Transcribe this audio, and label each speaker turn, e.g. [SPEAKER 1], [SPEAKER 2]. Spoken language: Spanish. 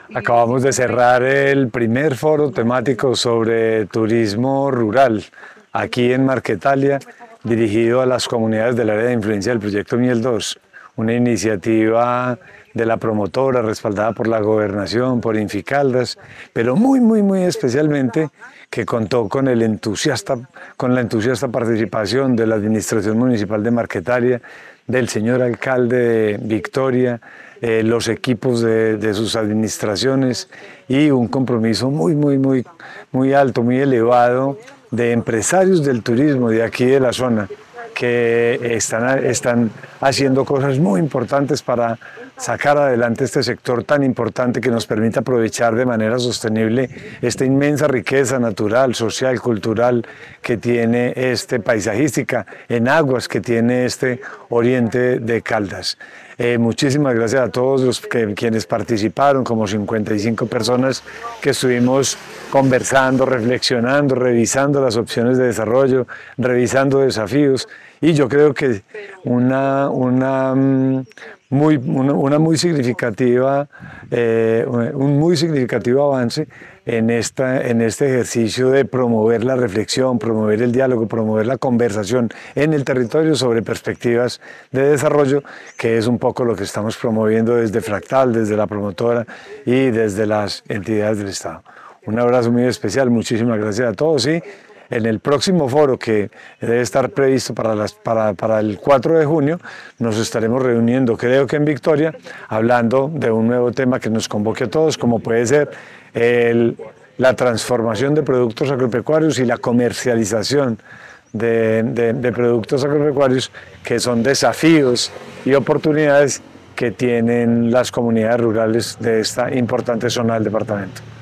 [SPEAKER 1] Acabamos de cerrar el primer foro temático sobre turismo rural aquí en Marquetalia, dirigido a las comunidades del área de influencia del proyecto Miel 2, una iniciativa de la promotora respaldada por la gobernación, por Inficaldas, pero muy especialmente que contó con la entusiasta participación de la Administración Municipal de Marquetalia, del señor alcalde de Victoria, los equipos de sus administraciones y un compromiso muy alto, muy elevado de empresarios del turismo de aquí de la zona que están haciendo cosas muy importantes para sacar adelante este sector tan importante que nos permite aprovechar de manera sostenible esta inmensa riqueza natural, social, cultural que tiene paisajística en aguas que tiene este oriente de Caldas. Muchísimas gracias a todos quienes participaron, como 55 personas que estuvimos conversando, reflexionando, revisando las opciones de desarrollo, revisando desafíos, y yo creo que un muy significativo avance en este ejercicio de promover la reflexión, promover el diálogo, promover la conversación en el territorio sobre perspectivas de desarrollo, que es un poco lo que estamos promoviendo desde Fractal, desde la promotora y desde las entidades del Estado. Un abrazo muy especial, muchísimas gracias a todos, y en el próximo foro, que debe estar previsto para el 4 de junio, nos estaremos reuniendo, creo que en Victoria, hablando de un nuevo tema que nos convoque a todos, como puede ser la transformación de productos agropecuarios y la comercialización de productos agropecuarios, que son desafíos y oportunidades que tienen las comunidades rurales de esta importante zona del departamento.